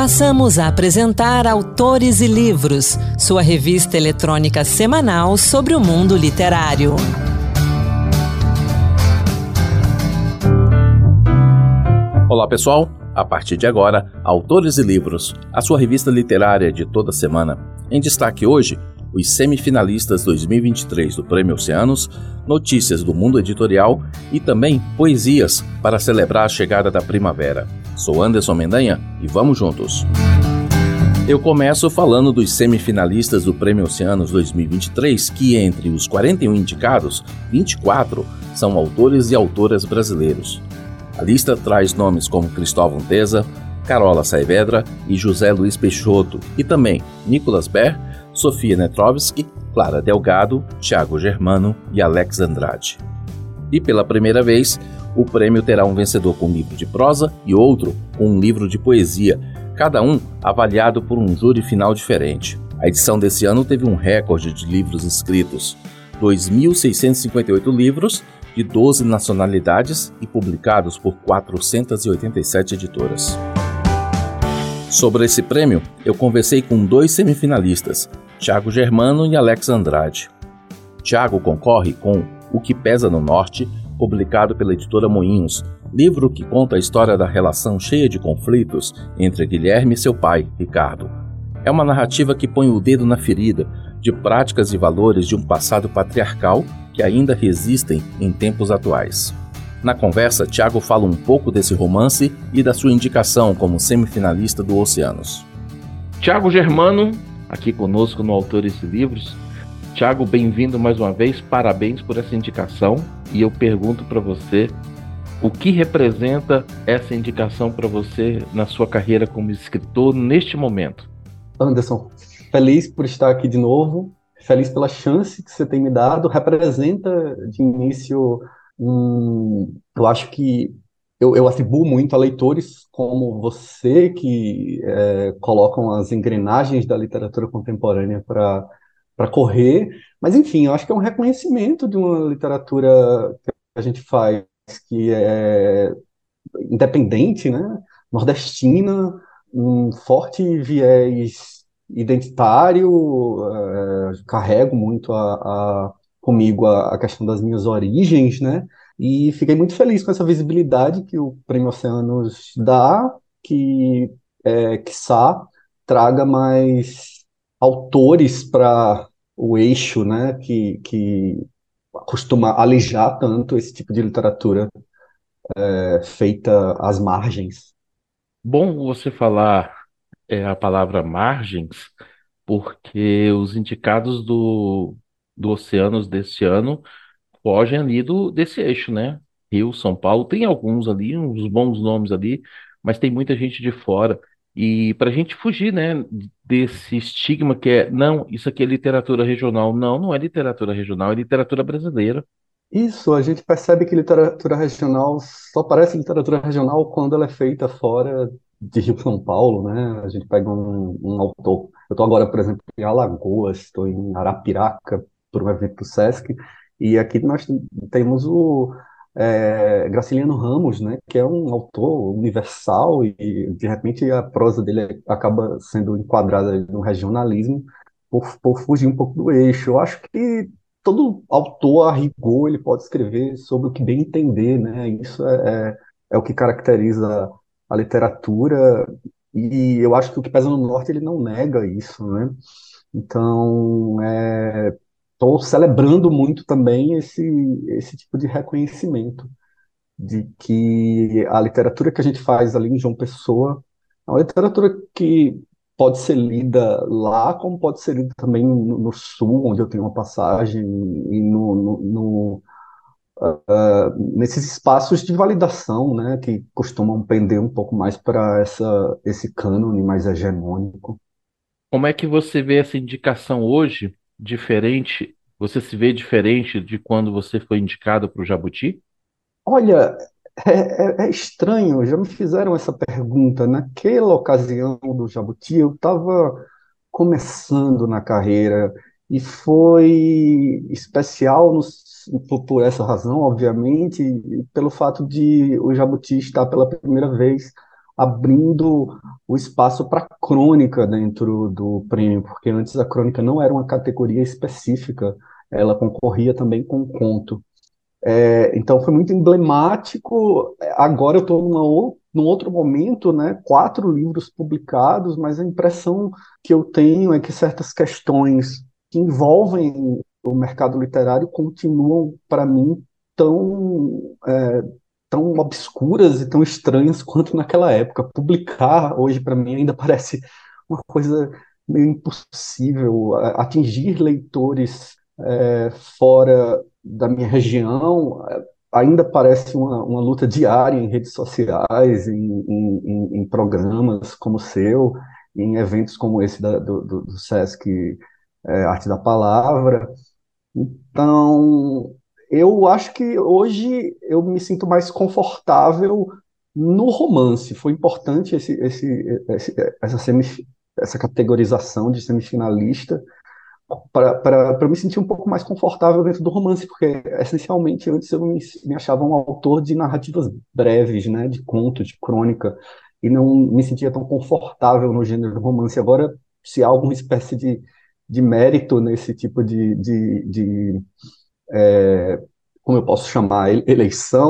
Passamos a apresentar Autores e Livros, sua revista eletrônica semanal sobre o mundo literário. Olá pessoal, a partir de agora, Autores e Livros, a sua revista literária de toda semana. Em destaque hoje, os semifinalistas 2023 do Prêmio Oceanos, notícias do mundo editorial e também poesias para celebrar a chegada da primavera. Sou Anderson Mendanha e vamos juntos! Eu começo falando dos semifinalistas do Prêmio Oceanos 2023, que entre os 41 indicados, 24 são autores e autoras brasileiros. A lista traz nomes como Cristóvão Teza, Carola Saavedra e José Luiz Peixoto, e também Nicolas Baer, Sofia Netrovsky, Clara Delgado, Thiago Germano e Alex Andrade. E pela primeira vez, o prêmio terá um vencedor com livro de prosa e outro com um livro de poesia, cada um avaliado por um júri final diferente. A edição desse ano teve um recorde de livros inscritos, 2.658 livros de 12 nacionalidades e publicados por 487 editoras. Sobre esse prêmio, eu conversei com dois semifinalistas, Thiago Germano e Alex Andrade. Thiago concorre com O que Pesa no Norte, publicado pela editora Moinhos, livro que conta a história da relação cheia de conflitos entre Guilherme e seu pai, Ricardo. É uma narrativa que põe o dedo na ferida de práticas e valores de um passado patriarcal que ainda resistem em tempos atuais. Na conversa, Thiago fala um pouco desse romance e da sua indicação como semifinalista do Oceanos. Thiago Germano, aqui conosco no Autores e Livros. Thiago, bem-vindo mais uma vez, parabéns por essa indicação. E eu pergunto para você, o que representa essa indicação para você na sua carreira como escritor neste momento? Anderson, feliz por estar aqui de novo, feliz pela chance que você tem me dado. Representa de início, eu acho que eu atribuo muito a leitores como você que colocam as engrenagens da literatura contemporânea para correr, mas enfim, eu acho que é um reconhecimento de uma literatura que a gente faz, que é independente, né? Nordestina, um forte viés identitário, carrego muito comigo a questão das minhas origens, né? E fiquei muito feliz com essa visibilidade que o Prêmio Oceanos dá, que, quiçá, traga mais autores para o eixo, né, que costuma alijar tanto esse tipo de literatura feita às margens. Bom você falar a palavra margens, porque os indicados do Oceanos desse ano fogem ali desse eixo, né? Rio, São Paulo, tem alguns ali, uns bons nomes ali, mas tem muita gente de fora. E para a gente fugir, né, desse estigma que não, isso aqui é literatura regional. Não, não é literatura regional, é literatura brasileira. Isso, a gente percebe que literatura regional só parece literatura regional quando ela é feita fora de Rio São Paulo, né? A gente pega um autor. Eu estou agora, por exemplo, em Alagoas, estou em Arapiraca, por um evento do Sesc, e aqui nós temos o Graciliano Ramos, né? Que é um autor universal e, de repente, a prosa dele acaba sendo enquadrada no regionalismo por fugir um pouco do eixo. Eu acho que todo autor, a rigor, ele pode escrever sobre o que bem entender, né? Isso é o que caracteriza a literatura, e eu acho que O que Pesa no Norte, ele não nega isso, né? Então, estou celebrando muito também esse tipo de reconhecimento, de que a literatura que a gente faz ali em João Pessoa é uma literatura que pode ser lida lá, como pode ser lida também no Sul, onde eu tenho uma passagem, e nesses espaços de validação, né, que costumam pender um pouco mais para esse cânone mais hegemônico. Como é que você vê essa indicação hoje, diferente? Você se vê diferente de quando você foi indicado para o Jabuti? Olha, é estranho, já me fizeram essa pergunta. Naquela ocasião do Jabuti, eu estava começando na carreira e foi especial por essa razão, obviamente, e pelo fato de o Jabuti estar pela primeira vez abrindo o espaço para crônica dentro do prêmio, porque antes a crônica não era uma categoria específica, ela concorria também com o conto. Então foi muito emblemático. Agora eu estou num outro momento, né? 4 livros publicados, mas a impressão que eu tenho é que certas questões que envolvem o mercado literário continuam, para mim, tão, é, tão obscuras e tão estranhas quanto naquela época. Publicar hoje, para mim, ainda parece uma coisa meio impossível. Atingir leitores fora da minha região ainda parece uma luta diária em redes sociais, em programas como o seu, em eventos como esse do Sesc Arte da Palavra. Então, eu acho que hoje eu me sinto mais confortável no romance. Foi importante essa categorização de semifinalista para me sentir um pouco mais confortável dentro do romance, porque essencialmente antes eu me achava um autor de narrativas breves, né, de conto, de crônica, e não me sentia tão confortável no gênero romance. Agora, se há alguma espécie de mérito nesse tipo como eu posso chamar, eleição,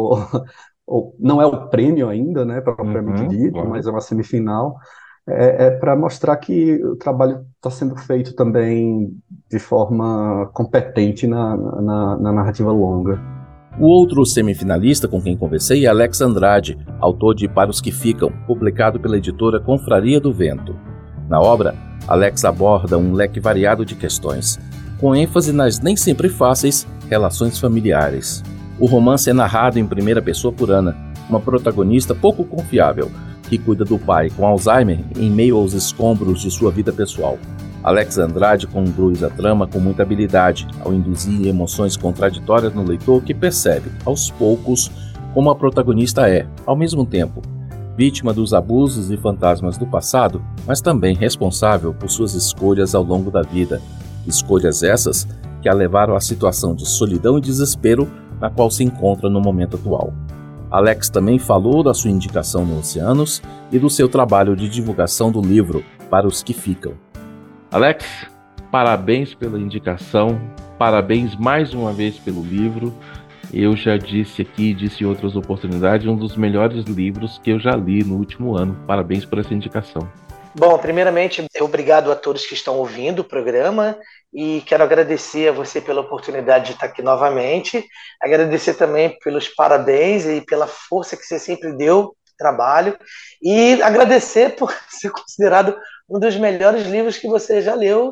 ou não é o prêmio ainda, né, propriamente Uhum, dito, mas claro. é uma semifinal, para mostrar que o trabalho está sendo feito também de forma competente na narrativa longa. O outro semifinalista com quem conversei é Alex Andrade, autor de Para os que Ficam, publicado pela editora Confraria do Vento. Na obra, Alex aborda um leque variado de questões, com ênfase nas nem sempre fáceis relações familiares. O romance é narrado em primeira pessoa por Ana, uma protagonista pouco confiável, que cuida do pai com Alzheimer em meio aos escombros de sua vida pessoal. Alex Andrade conduz a trama com muita habilidade, ao induzir emoções contraditórias no leitor que percebe, aos poucos, como a protagonista é, ao mesmo tempo, vítima dos abusos e fantasmas do passado, mas também responsável por suas escolhas ao longo da vida. Escolhas essas que a levaram à situação de solidão e desespero na qual se encontra no momento atual. Alex também falou da sua indicação no Oceanos e do seu trabalho de divulgação do livro Para os que Ficam. Alex, parabéns pela indicação, parabéns mais uma vez pelo livro. Eu já disse aqui, disse em outras oportunidades, um dos melhores livros que eu já li no último ano. Parabéns por essa indicação. Bom, primeiramente, obrigado a todos que estão ouvindo o programa e quero agradecer a você pela oportunidade de estar aqui novamente, agradecer também pelos parabéns e pela força que você sempre deu no trabalho e agradecer por ser considerado um dos melhores livros que você já leu.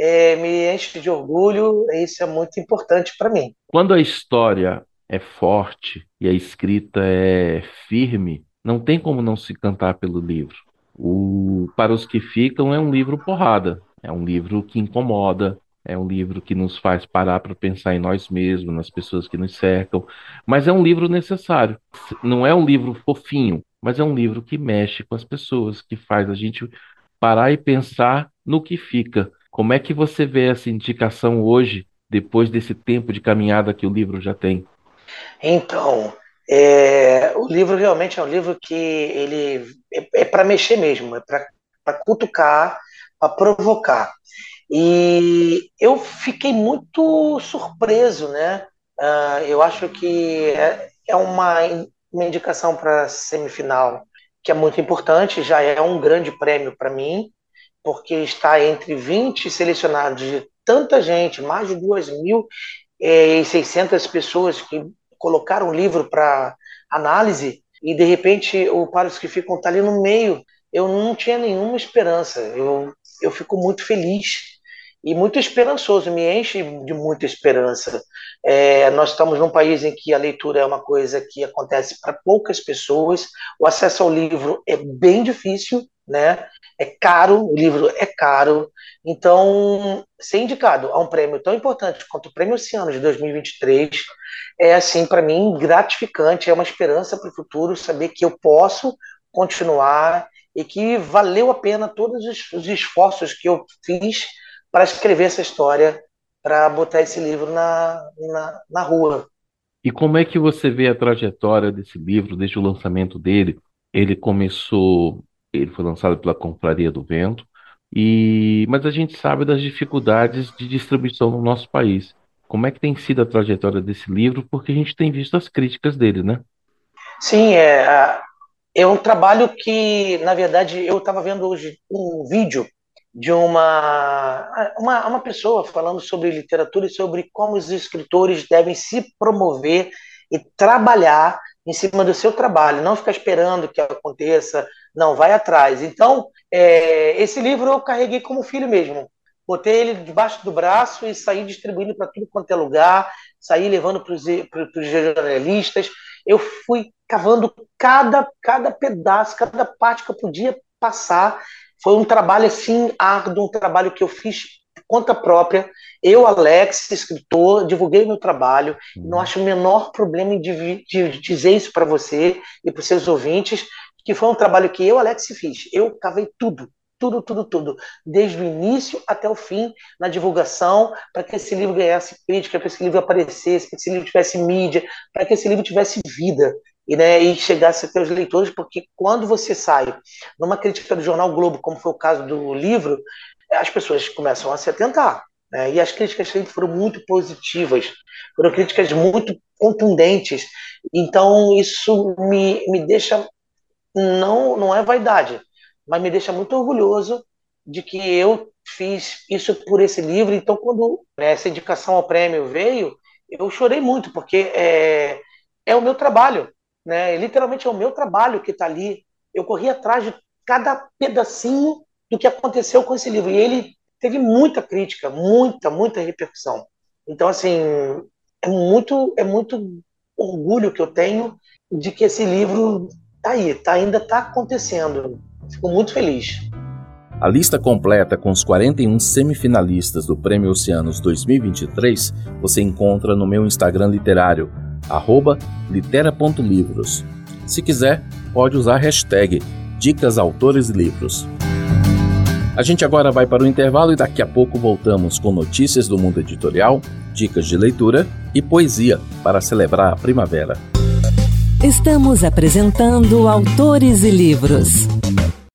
Me enche de orgulho, e isso é muito importante para mim. Quando a história é forte e a escrita é firme, não tem como não se cantar pelo livro. Para os que Ficam é um livro porrada, é um livro que incomoda, é um livro que nos faz parar para pensar em nós mesmos, nas pessoas que nos cercam, mas é um livro necessário. Não é um livro fofinho, mas é um livro que mexe com as pessoas, que faz a gente parar e pensar no que fica. Como é que você vê essa indicação hoje, depois desse tempo de caminhada que o livro já tem? Então, o livro realmente é um livro que ele é para mexer mesmo, é para cutucar, para provocar. E eu fiquei muito surpreso, né? Eu acho que é uma indicação para semifinal que é muito importante, já é um grande prêmio para mim, porque está entre 20 selecionados de tanta gente, mais de 2.600 pessoas que colocaram o livro para análise, e de repente o Para os que Ficam está ali no meio. Eu não tinha nenhuma esperança. Eu fico muito feliz e muito esperançoso, me enche de muita esperança. Nós estamos num país em que a leitura é uma coisa que acontece para poucas pessoas, o acesso ao livro é bem difícil, né? É caro, o livro é caro, então ser indicado a um prêmio tão importante quanto o Prêmio Oceano de 2023 é, assim, para mim, gratificante, é uma esperança para o futuro, saber que eu posso continuar e que valeu a pena todos os esforços que eu fiz para escrever essa história, para botar esse livro na rua. E como é que você vê a trajetória desse livro desde o lançamento dele? Ele foi lançado pela Confraria do Vento, mas a gente sabe das dificuldades de distribuição no nosso país. Como é que tem sido a trajetória desse livro? Porque a gente tem visto as críticas dele, né? Sim, é um trabalho que, na verdade, eu estava vendo hoje um vídeo de uma pessoa falando sobre literatura e sobre como os escritores devem se promover e trabalhar em cima do seu trabalho, não ficar esperando que aconteça, não, vai atrás. Então, esse livro eu carreguei como filho mesmo. Botei ele debaixo do braço e saí distribuindo para tudo quanto é lugar, saí levando para os jornalistas. Eu fui cavando cada pedaço, cada parte que eu podia passar. Foi um trabalho assim árduo, um trabalho que eu fiz por conta própria. Eu, Alex, escritor, divulguei meu trabalho. Não acho o menor problema em dizer isso para você e para os seus ouvintes, que foi um trabalho que eu, Alex, fiz. Eu cavei tudo, desde o início até o fim, na divulgação, para que esse livro ganhasse crítica, para que esse livro aparecesse, para que esse livro tivesse mídia, para que esse livro tivesse vida e chegasse até os leitores, porque quando você sai numa crítica do jornal Globo, como foi o caso do livro, as pessoas começam a se atentar, né? E as críticas sempre foram muito positivas, foram críticas muito contundentes, então isso me deixa, não é vaidade, mas me deixa muito orgulhoso de que eu fiz isso por esse livro. Então, quando essa indicação ao prêmio veio, eu chorei muito, porque é o meu trabalho, né? Literalmente é o meu trabalho que está ali. Eu corri atrás de cada pedacinho do que aconteceu com esse livro. E ele teve muita crítica, muita repercussão. Então, assim, é muito orgulho que eu tenho de que esse livro tá aí, ainda está acontecendo. Fico muito feliz. A lista completa com os 41 semifinalistas do Prêmio Oceanos 2023 você encontra no meu Instagram literário, @litera.livros. Se quiser, pode usar a hashtag Dicas Autores e Livros. A gente agora vai para o intervalo e daqui a pouco voltamos com notícias do mundo editorial, dicas de leitura e poesia para celebrar a primavera. Estamos apresentando Autores e Livros.